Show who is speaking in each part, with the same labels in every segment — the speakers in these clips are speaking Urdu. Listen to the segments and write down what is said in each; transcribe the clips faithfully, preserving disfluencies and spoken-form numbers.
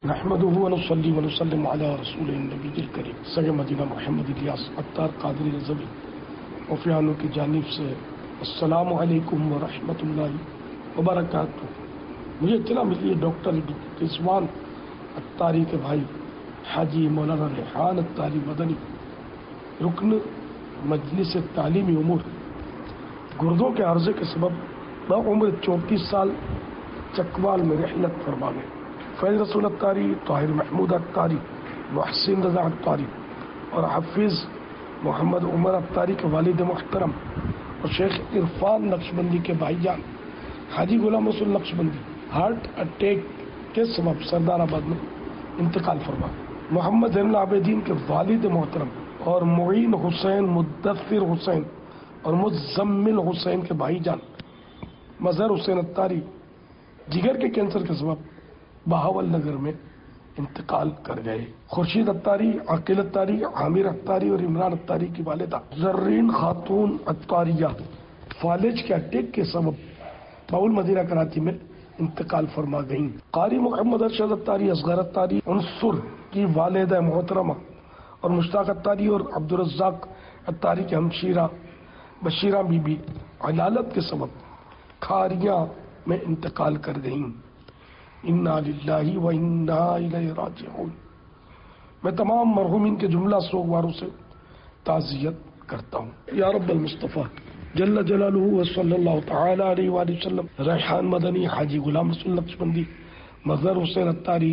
Speaker 1: نحمده ونصلي ونسلم على رسول النبی الکریم سید مدینہ محمد الیاس عطار قادری رضوی وفیانوں کی جانب سے السلام علیکم ورحمۃ اللہ وبرکاتہ۔ مجھے اطلاع ملی ہے ڈاکٹر رضوان عطاری کے بھائی حاجی مولانا ریحان عطاری مدنی رکن مجلس تعلیمی امور گردوں کے عرضے کے سبب بعمر چونتیس سال چکوال میں رحلت فرما گئے۔ فیض رسول عطاری، طاہر محمود عطاری، محسن رضا عطاری اور حفیظ محمد عمر عطاری کے والد محترم اور شیخ عرفان نقشبندی کے بھائی جان حاجی غلام رسول نقشبندی ہارٹ اٹیک کے سبب سردار آباد میں انتقال فرما۔ محمد زین العابدین کے والد محترم اور معین حسین، مدثر حسین اور مزمل حسین کے بھائی جان مظہر حسین عطاری جگر کے کینسر کے سبب بہاول نگر میں انتقال کر گئے۔ خورشید عطاری، عاقل عطاری، عامر عطاری اور عمران عطاری کی والدہ زرین خاتون عطاریہ فالج کے اٹیک کے سبب باول مدینہ کراچی میں انتقال فرما گئیں۔ قاری محمد ارشد عطاری، اصغر عطاری عنصر کی والدہ محترمہ اور مشتاق عطاری اور عبدالرزاق عطاری کے ہمشیرہ بشیرہ بی بی علالت کے سبب کھاریاں میں انتقال کر گئیں۔ انا للہ و انا الیہ راجعون۔ میں تمام مرحومین کے جملہ سوگواروں سے تعزیت کرتا ہوں۔ یا رب المصطفیٰ جل جلالہ و صلی اللہ تعالی علیہ وآلہ وسلم ریحان مدنی، حاجی غلام رسول نقشبندی، مظہر حسین عطاری،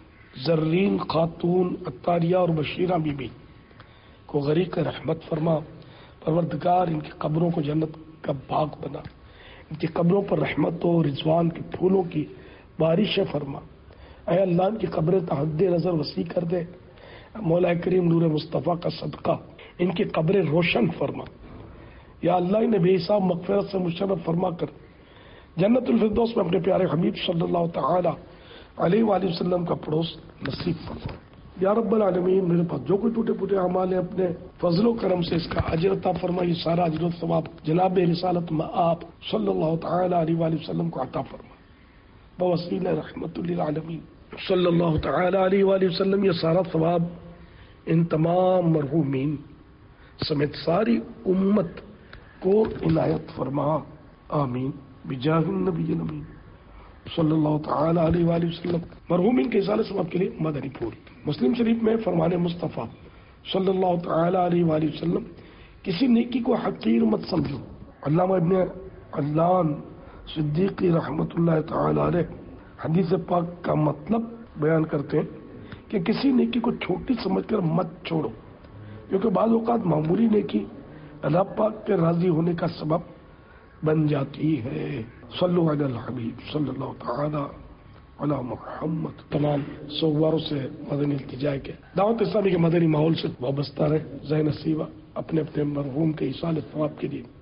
Speaker 1: زرین خاتون عطاریہ اور بشیرہ بی بی کو غریق رحمت فرما۔ پروردگار ان کی قبروں کو جنت کا باغ بنا، ان کی قبروں پر رحمت و رضوان کے پھولوں کی بارش فرما۔ اے اللہ ان کی قبر تحد نظر وسیع کر دے۔ مولا کریم نور مصطفیٰ کا صدقہ ان کی قبر روشن فرما۔ یا اللہ انہیں بے حساب مغفرت سے مشرف فرما کر جنت الفردوس میں اپنے پیارے حبیب صلی اللہ تعالی علیہ وآلہ وسلم کا پڑوس نصیب فرما۔ یا رب العالمین میرے پاس جو کوئی ٹوٹے پھوٹے اعمال ہیں اپنے فضل و کرم سے اس کا اجر عطا فرما۔ یہ سارا اجر و ثواب جناب رسالت مآب صلی اللہ تعالی علیہ وآلہ وسلم کو عطا فرما بوسیلہ رحمت للعالمین صلی اللہ تعالی علیہ وآلہ وسلم۔ یہ سارا ثواب ان تمام مرحومین سمیت ساری امت کو عنایت فرما، آمین بجاہ النبی الامین صلی اللہ تعالی علیہ وآلہ وسلم۔ مرحومین کے اصالہ ثواب کے لیے مدنی پھول۔ مسلم شریف میں فرمان مصطفیٰ صلی اللہ تعالی علیہ وآلہ وسلم، کسی نیکی کو حقیر مت سمجھو۔ علامہ ابن علان صدیقی رحمت اللہ تعالی علیہ حدیث پاک کا مطلب بیان کرتے ہیں کہ کسی نیکی کو چھوٹی سمجھ کر مت چھوڑو، کیونکہ بعض اوقات معمولی نیکی اللہ پاک کے راضی ہونے کا سبب بن جاتی ہے۔ صلو علی الحبیب صلی اللہ تعالی علی محمد۔ تمام سوگواروں سے مدنی التجا کے دعوت اسلامی کے مدنی ماحول سے وابستہ رہے، ذہن نصیبہ اپنے اپنے مرحوم کے ایصال ثواب کے لیے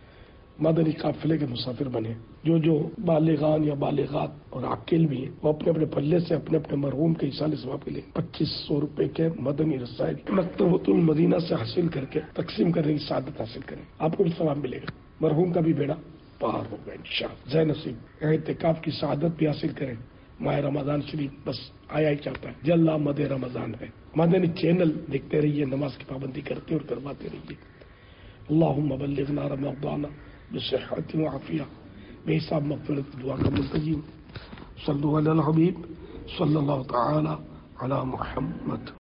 Speaker 1: مدنی قافلے کے مسافر بنے۔ جو جو بالغان یا بالغات اور عاقل بھی ہیں وہ اپنے اپنے پلے سے اپنے اپنے مرحوم کے ایصال ثواب کے لیے پچیس سو روپے کے مدنی رسائل مکتبۃ المدینہ سے حاصل کر کے تقسیم کرنے کی سعادت حاصل کریں، آپ کو بھی ثواب ملے گا، مرحوم کا بھی بیڑا پار ہوگا انشاءاللہ۔ ذہن نصیب اعتکاف کی سعادت بھی حاصل کریں۔ ماہ رمضان شریف بس آیا ہی چاہتا ہے، جل مد رمضان ہے۔ مدنی چینل دیکھتے رہیے، نماز کی پابندی کرتے اور کرواتے رہیے۔ اللہم بلغنا رمضان بصحت و عافیہ، بے حساب مغفرت دعا کا منتظم۔ صلو علی الحبیب صلی اللہ تعالی علی محمد۔